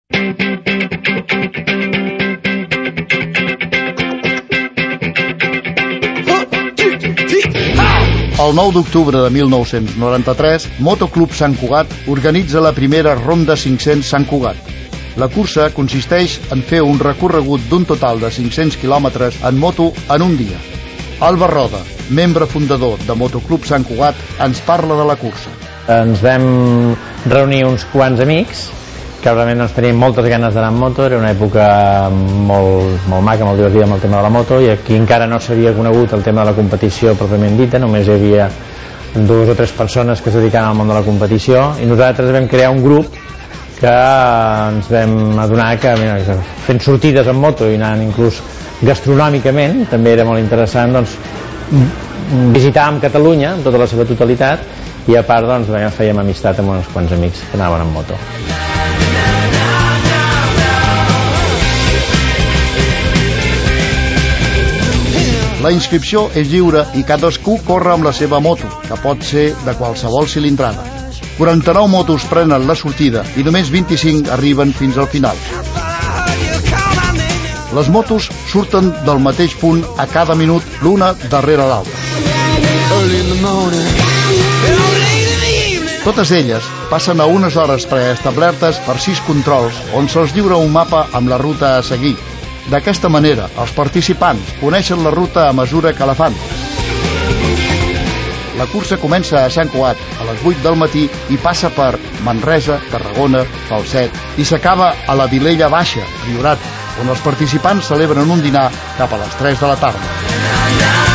El 9 d'octubre de 1993, Motoclub Sant Cugat organitza la primera Ronda 500 Sant Cugat. La cursa consisteix en fer un recorregut d'un total de 500 quilòmetres en moto en un dia. Alba Roda, membre fundador de Motoclub Sant Cugat, ens parla de la cursa. Ens vam reunir uns quants amics que realment teníem moltes ganes d'anar en moto. Era una època molt maca, molt divertida amb el tema de la moto, i aquí encara no s'havia conegut el tema de la competició pròpiament dita, només hi havia 2 o 3 persones que es dedicaven al món de la competició, i nosaltres vam crear un grup que ens vam adonar que fent sortides en moto i anant inclús gastronòmicament també era molt interessant, doncs visitàvem Catalunya en tota la seva totalitat, i a part doncs fèiem amistat amb uns quants amics que anaven en moto. La inscripció és lliure i cadascú corre amb la seva moto, que pot ser de qualsevol cilindrada. 49 motos prenen la sortida i només 25 arriben fins al final. Les motos surten del mateix punt a cada minut, l'una darrere l'altra. Totes elles passen a unes hores preestablertes per 6 controls, on se'ls lliura un mapa amb la ruta a seguir. D'aquesta manera, els participants coneixen la ruta a mesura que la fan. La cursa comença a Sant Cugat a les 8 del matí i passa per Manresa, Tarragona, Falset i s'acaba a la Vilella Baixa, Priorat, on els participants celebren un dinar cap a les 3 de la tarda.